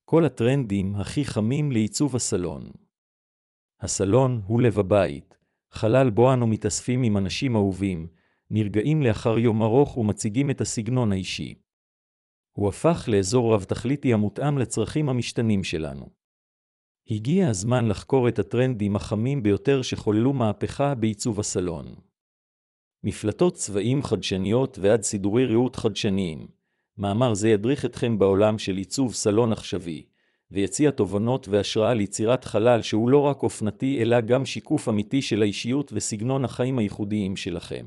כל הטרנדים הכי חמים לעיצוב הסלון. הסלון הוא לב הבית, חלל בו אנו מתאספים עם אנשים אהובים, נרגעים לאחר יום ארוך ומציגים את הסגנון האישי. הוא הפך לאזור רב תכליתי המותאם לצרכים המשתנים שלנו. הגיע הזמן לחקור את הטרנדים החמים ביותר שחוללו מהפכה בעיצוב הסלון. מפלטות צבעים חדשניות ועד סידורי ריהוט חדשניים. מאמר זה ידריך אתכם בעולם של עיצוב סלון עכשווי, ויציע תובנות והשראה ליצירת חלל שהוא לא רק אופנתי אלא גם שיקוף אמיתי של האישיות וסגנון החיים הייחודיים שלכם.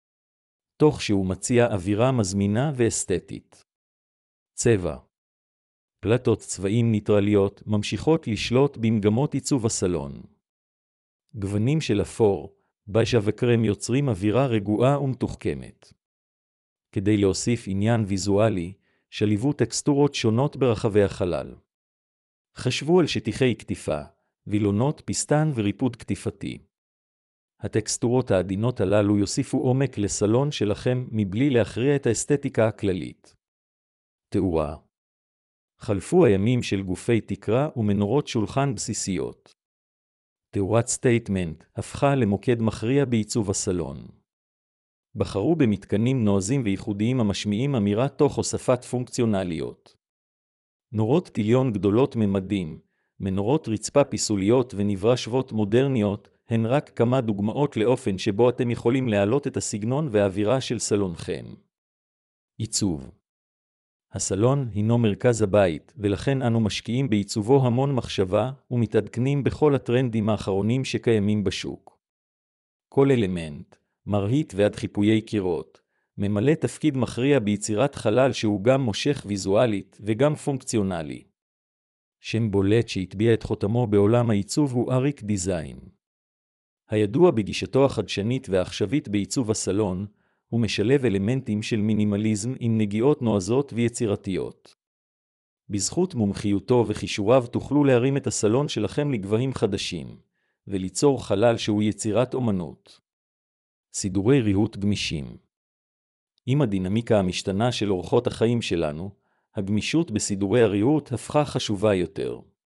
תוך שהוא מציע אווירה מזמינה ואסתטית. צבע. פלטות צבעים ניטרליות ממשיכות לשלוט במגמות עיצוב הסלון. גוונים של אפור, בז'ה וקרם יוצרים אווירה רגועה ומתוחכמת. כדי להוסיף עניין ויזואלי, שליבו טקסטורות שונות ברחבי החלל. חשבו על שטיחי כתיפה, וילונות, פיסטן וריפוד כתיפתי. הטקסטורות העדינות הללו יוסיפו עומק לסלון שלכם מבלי להכריע את האסתטיקה הכללית. תאורה. חלפו הימים של גופי תקרה ומנורות שולחן בסיסיות. תאורת סטייטמנט הפכה למוקד מכריע בעיצוב הסלון. בחרו במתקנים נועזים וייחודיים המשמיעים אמירה תוך הוספת פונקציונליות. נורות טיליון גדולות ממדים, מנורות רצפה פיסוליות ונברא שוות מודרניות, הן רק כמה דוגמאות לאופן שבו אתם יכולים להעלות את הסגנון והאווירה של סלונכם. עיצוב. הסלון הינו מרכז הבית, ולכן אנו משקיעים בעיצובו המון מחשבה ומתעדכנים בכל הטרנדים האחרונים שקיימים בשוק. כל אלמנט, מרהיט ועד חיפויי קירות, ממלא תפקיד מכריע ביצירת חלל שהוא גם מושך ויזואלית וגם פונקציונלי. שם בולט שהטביע את חותמו בעולם העיצוב הוא אריק דיזיין. הידוע בגישתו החדשנית והעכשווית בעיצוב הסלון, הוא משלב אלמנטים של מינימליזם עם נגיעות נועזות ויצירתיות. בזכות מומחיותו וכישוריו תוכלו להרים את הסלון שלכם לגבהים חדשים, וליצור חלל שהוא יצירת אומנות. סידורי ריהוט גמישים. עם הדינמיקה המשתנה של אורחות החיים שלנו, הגמישות בסידורי הריהוט הפכה חשובה יותר.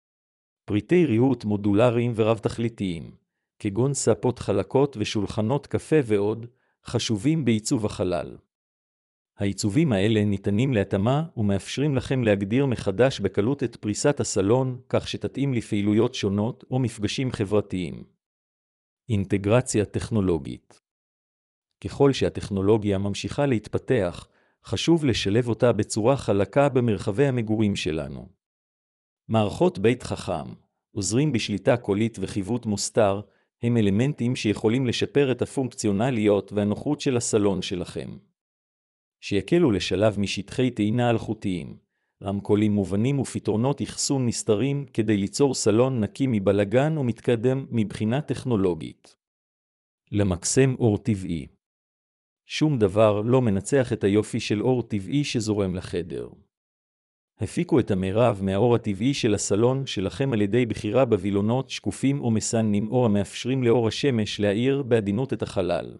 פריטי ריהוט מודולריים ורב תכליתיים, כגון ספות חלקות ושולחנות קפה ועוד, חשובים בעיצוב החלל. העיצובים האלה ניתנים להתאמה ומאפשרים לכם להגדיר מחדש בקלות את פריסת הסלון, כך שתתאים לפעילויות שונות או מפגשים חברתיים. אינטגרציה טכנולוגית. ככל שהטכנולוגיה ממשיכה להתפתח, חשוב לשלב אותה בצורה חלקה במרחבי המגורים שלנו. מערכות בית חכם, עוזרים בשליטה קולית וחיווט מוסתר, הם אלמנטים שיכולים לשפר את הפונקציונליות והנוחות של הסלון שלכם. שיקלו לשלב משטחי טעינה אלחוטיים, רמקולים מובנים ופתרונות אחסון נסתרים כדי ליצור סלון נקי מבלגן ומתקדם מבחינה טכנולוגית. למקסם אור טבעי. שום דבר לא מנצח את היופי של אור טבעי שזורם לחדר. הפיקו את המרב מהאור הטבעי של הסלון שלכם על ידי בחירה בווילונות שקופים או מסננים אור המאפשרים לאור השמש להאיר בעדינות את החלל.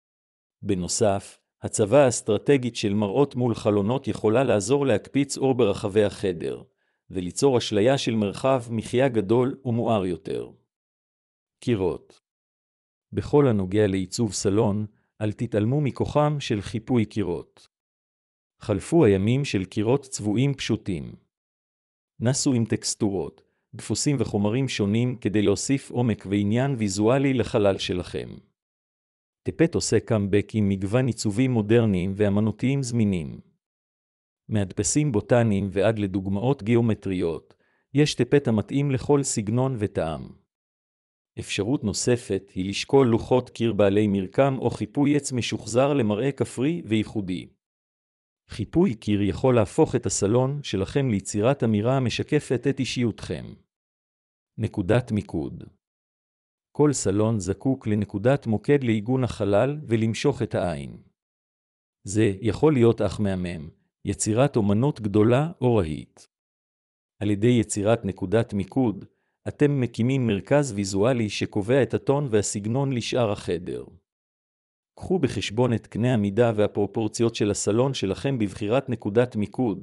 בנוסף, הצבה האסטרטגית של מראות מול חלונות יכולה לעזור להקפיץ אור ברחבי החדר, וליצור אשליה של מרחב מחיה גדול ומואר יותר. קירות. בכל הנוגע לעיצוב סלון, אל תתעלמו מכוחם של חיפוי קירות. חלפו הימים של קירות צבועים פשוטים. נסו עם טקסטורות, דפוסים וחומרים שונים כדי להוסיף עומק ועניין ויזואלי לחלל שלכם. טפט עושה קאמבק עם מגוון עיצובים מודרניים ואמנותיים זמינים. מהדפסים בוטניים ועד לדוגמאות גיאומטריות, יש טפט המתאים לכל סגנון וטעם. אפשרות נוספת היא לשקול לוחות קיר בעלי מרקם או חיפוי עץ משוחזר למראה כפרי וייחודי. חיפוי קיר יכול להפוך את הסלון שלכם ליצירת אמירה המשקפת את אישיותכם. נקודת מיקוד. כל סלון זקוק לנקודת מוקד לעיגון החלל ולמשוך את העין. זה יכול להיות אך מהמם, יצירת אומנות גדולה או רהיט. על ידי יצירת נקודת מיקוד, אתם מקימים מרכז ויזואלי שקובע את הטון והסגנון לשאר החדר. קחו בחשבון את קנה המידה והפרופורציות של הסלון שלכם בבחירת נקודת מיקוד,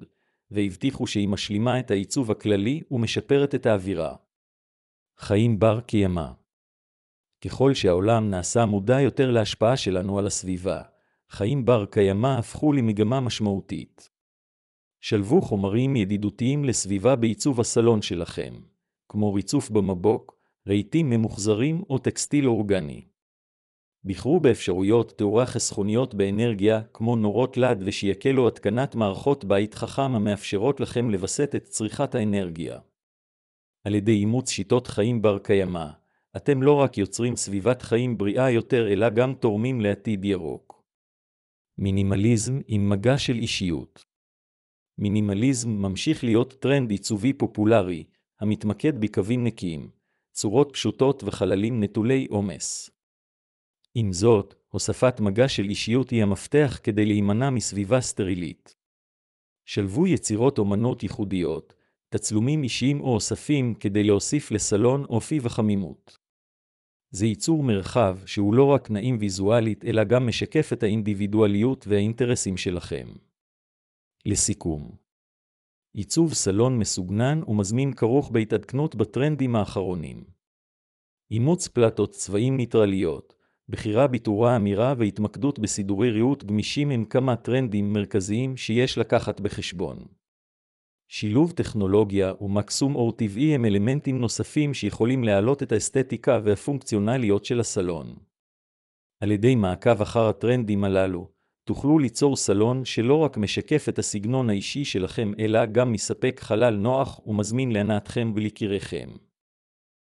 והבטיחו שהיא משלימה את העיצוב הכללי ומשפרת את האווירה. חיים בר קיימא. ככל שהעולם נעשה מודע יותר להשפעה שלנו על הסביבה, חיים בר קיימא הפכו למגמה משמעותית. שלבו חומרים ידידותיים לסביבה בעיצוב הסלון שלכם, כמו ריצוף במבוק, רהיטים ממוחזרים או טקסטיל אורגני. בחרו באפשרויות תאורה חסכוניות באנרגיה, כמו נורות לד ושיקלו התקנת מערכות בית חכם המאפשרות לכם לווסת את צריכת האנרגיה. על ידי אימוץ שיטות חיים בר קיימא, אתם לא רק יוצרים סביבת חיים בריאה יותר אלא גם תורמים לעתיד ירוק. מינימליזם עם מגע של אישיות. מינימליזם ממשיך להיות טרנד עיצובי פופולרי, המתמקד בקווים נקיים, צורות פשוטות וחללים נטולי עומס. עם זאת, הוספת מגע של אישיות היא המפתח כדי להימנע מסביבה סטרילית. שלבו יצירות אומנות ייחודיות, תצלומים אישיים או אוספים כדי להוסיף לסלון אופי וחמימות. זה ייצור מרחב שהוא לא רק נעים ויזואלית אלא גם משקף את האינדיבידואליות והאינטרסים שלכם. לסיכום, עיצוב סלון מסוגנן ומזמין כרוך בהתעדכנות בטרנדים האחרונים. אימוץ פלטות צבעים ניטרליות, בחירה בתאורה אמירה והתמקדות בסידורי ריהוט גמישים הם כמה טרנדים מרכזיים שיש לקחת בחשבון. שילוב טכנולוגיה ומקסום אור טבעי הם אלמנטים נוספים שיכולים להעלות את האסתטיקה והפונקציונליות של הסלון. על ידי מעקב אחר הטרנדים הללו, תוכלו ליצור סלון שלא רק משקף את הסגנון האישי שלכם אלא גם מספק חלל נוח ומזמין להנאתכם וליקיריכם.